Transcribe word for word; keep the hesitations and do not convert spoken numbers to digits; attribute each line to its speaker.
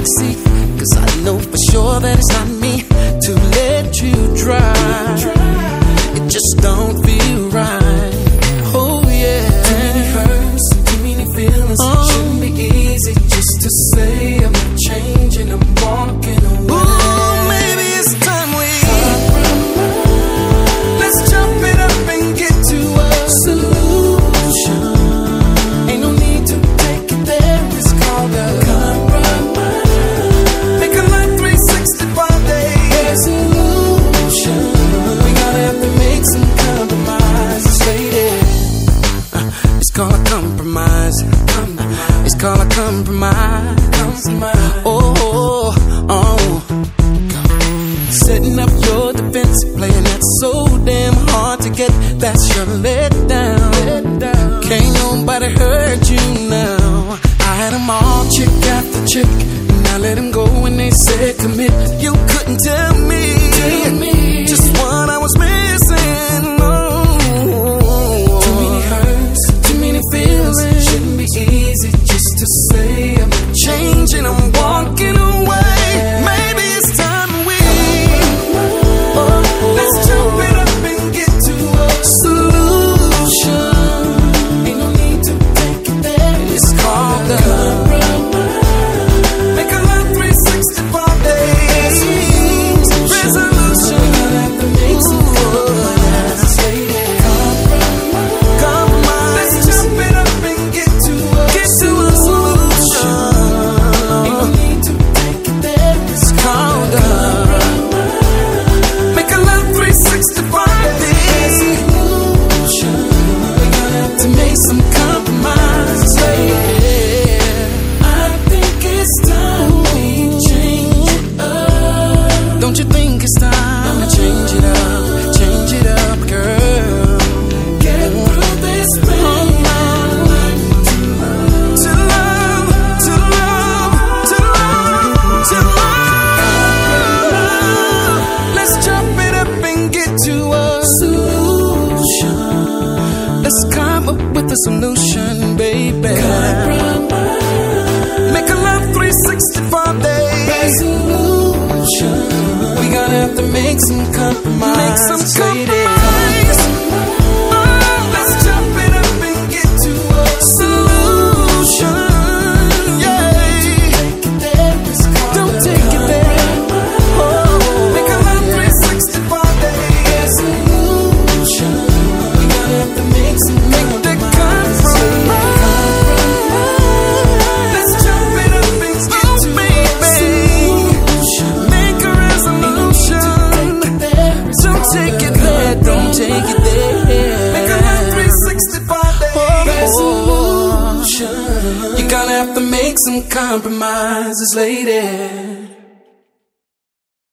Speaker 1: backseat, 'cause I know for sure that it's not me to let you drive. It just don't feel right. Oh yeah, too many hurts, too many feelings. Oh. Shouldn't be easy just to say I'm not changing, I'm walking away. Ooh, maybe it's time we compromise. Let's jump it up and get to a solution. Ain't no need to take it there, it's called a compromise. Make a life three sixty-five days resolution. We gotta have to make some compromises, lady. Uh, it's called a compromise. compromise. It's called a compromise. compromise. Oh, oh, oh. Setting up your defense, playing that so damn hard to get. That's your let down. Let down. Can't nobody hurt you now. I had them all, chick after chick. Now let them go when they said commit. You couldn't tell me, tell me just what I was missing. Oh. Too many hurts, too many feelings. Shouldn't be easy just to say I'm changing, I'm walking away. Maybe it's time we oh, let's jump it up and get to a solution. Ain't no need to take it there. It's called a make a life three sixty-five days resolution. We gotta have to make some compromises, lady. Compromise. Let's jump it up and get to a get to a solution. Ain't no need to take it there. It's called a make a life three sixty-five days resolution. We gotta have to make some compromises, lady. I think it's time we change it up. Don't you think it's time to change it up? Change it up, girl. Get through this pain. To love, to love, to love, to love. Let's jump it up and get to a solution. Let's come up with a solution, baby. Make a love three sixty-five days resolution. We gotta have to make some compromise. Make some compromise. Oh, let's jump it up and get to a solution. Yeah. Don't take it there. Oh, make a love three sixty-five days resolution. We gotta have to make some make the compromise. Let's jump it up and get to a solution. Make a resolution. Don't take it there. Don't take it there. Make a life three sixty-five days resolution. You gotta have to make some compromises, lady.